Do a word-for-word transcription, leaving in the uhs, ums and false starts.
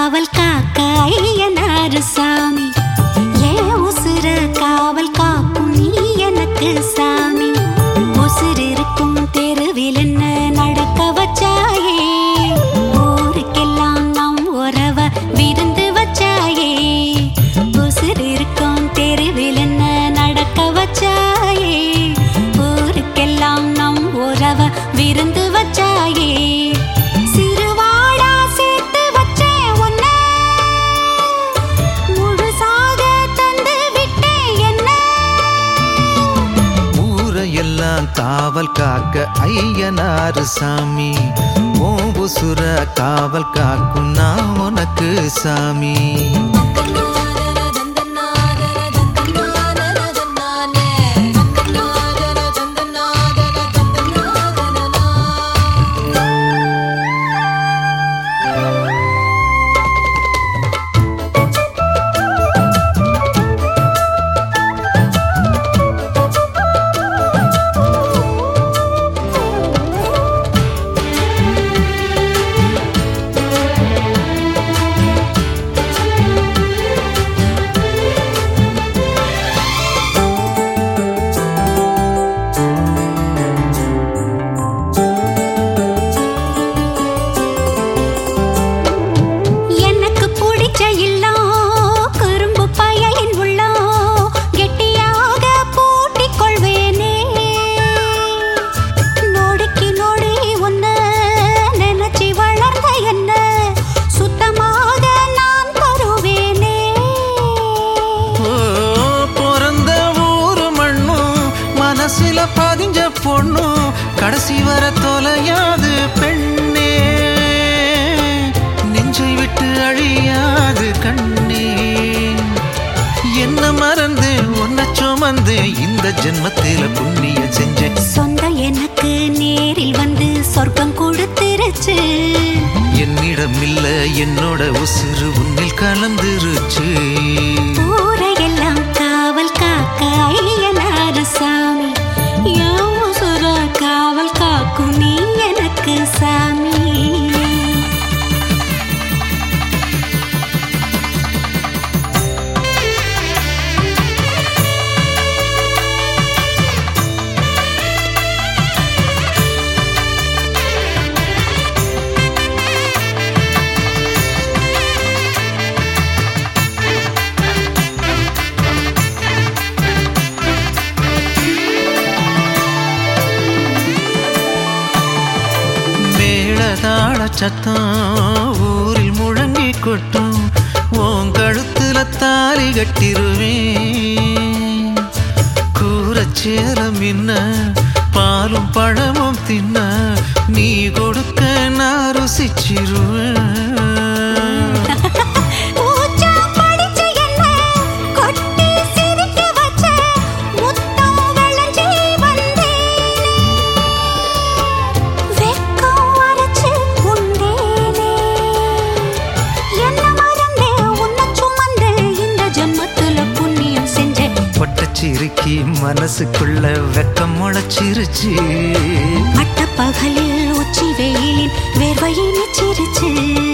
காவல் காக்க ஐயனாரு சாமி, ஏன் உசுர காவல் காக்கும் நீ எனக்கு சாமி. உசுர் இருக்கும் தெருவில் என்ன நடக்க வச்சாயே, ஊருக்கெல்லாம் நம் உறவ விருந்து வச்சாயே. உசுர் இருக்கும் தெருவில் என்ன நடக்க வச்சாயே, ஊருக்கெல்லாம் நம் உறவ விருந்து வச்சாயே. காவல் காக்க ஐயனாரு சாமி, ஓம் உசுர காவல் காக்கும் நான் உனக்கு சாமி. சில பதிஞ்ச பொண்ணு கடைசி வர தொலையாது பெண்ணே, நெஞ்சை விட்டு அழியாது கண்ணே. என்ன மறந்து உன்னை சுமந்து இந்த ஜென்மத்தில புண்ணிய செஞ்சேன். சொந்தம் எனக்கு நேரில் வந்து சொர்க்கம் கொடுத்துருச்சு, என்னிடம் இல்ல என்னோட உசுறு உன்னில் கலந்துருச்சு. ஊரையெல்லாம் காவல் காக்க ஐயனாரு சாமி, என் உசுர காவல் காக்கும் நீ எனக்கு சாமி. தாள சத்தம் ஊரில் முழங்கி கொட்டும், உன் கழுத்துல தாலி கட்டிருவேன். கூரச்சேலம் இன்ன பாலும் பழமும் தின்ன நீ கொடுக்க நான் ருசிச்சிருவேன். சிரிக்கி மனசுக்குள்ள வெக்கம் முளைச்சிருச்சு, பட்ட பகலில் உச்சி வெயிலின் வேர்வையை நிச்சிருச்சு.